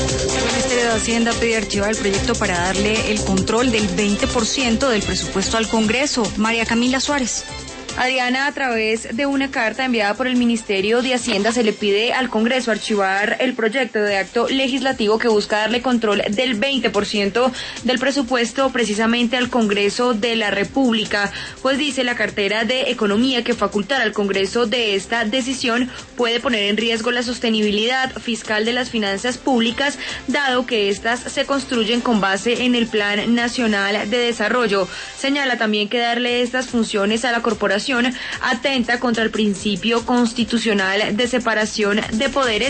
El Ministerio de Hacienda pide archivar el proyecto para darle el control del 20% del presupuesto al Congreso. María Camila Suárez. Adriana, a través de una carta enviada por el Ministerio de Hacienda se le pide al Congreso archivar el proyecto de acto legislativo que busca darle control del 20% del presupuesto precisamente al Congreso de la República, pues dice la cartera de Economía que facultar al Congreso de esta decisión puede poner en riesgo la sostenibilidad fiscal de las finanzas públicas, dado que éstas se construyen con base en el Plan Nacional de Desarrollo. Señala también que darle estas funciones a la corporación atenta contra el principio constitucional de separación de poderes